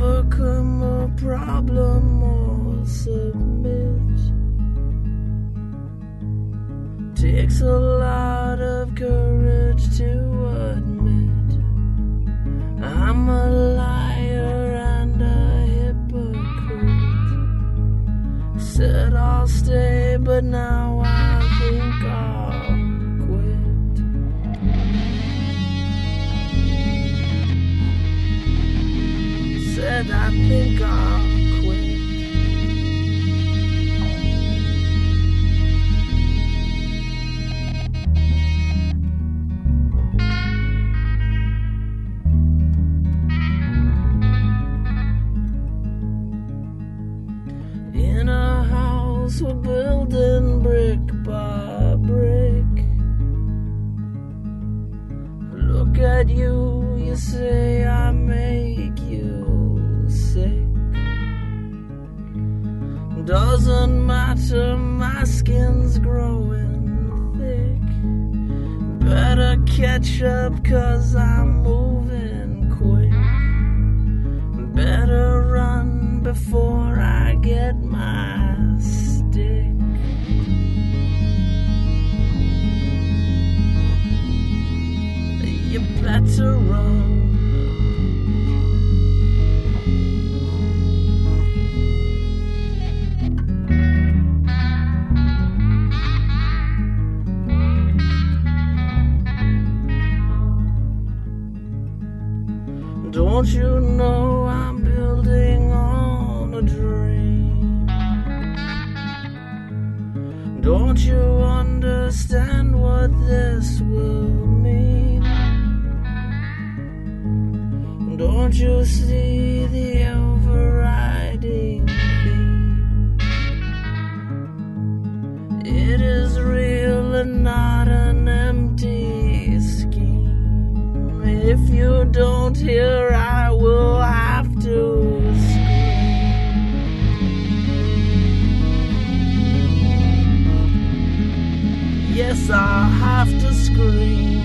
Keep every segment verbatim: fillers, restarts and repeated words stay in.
overcome a problem or submit. Takes a lot of courage to admit I'm a liar and a hypocrite. Said I'll stay, but now I think I'll quit. Said I think I'll quit. In a house we're building brick by brick. Look at you, you say I make you sick. Doesn't matter, my skin's growing thick. Better catch up, cause I'm moving quick. Better run before I get my stick. You better run. Don't you know I'm building on a dream? Don't you understand what this will mean? Don't you see the overriding theme? It is real and not an empty scheme. If you don't hear, I will have to scream. Yes, I'll have to scream.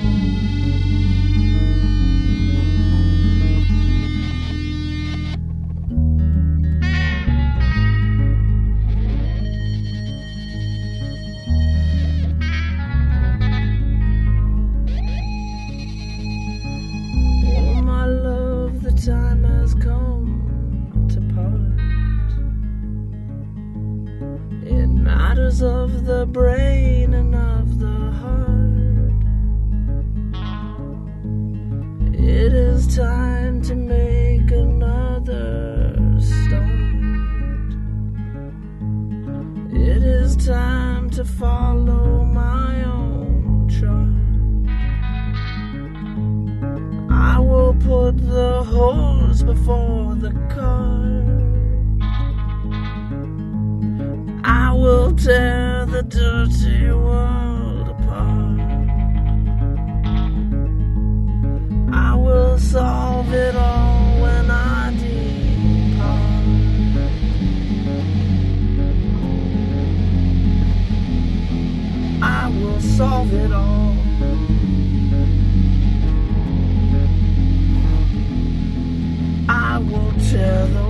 Time has come to part. It matters of the brain and of the heart. It is time to make another start. It is time to follow my own chart. I will put the horse before the cart. I will tear the dirty world apart. I will solve it all when I depart. I will solve it all. I will tear the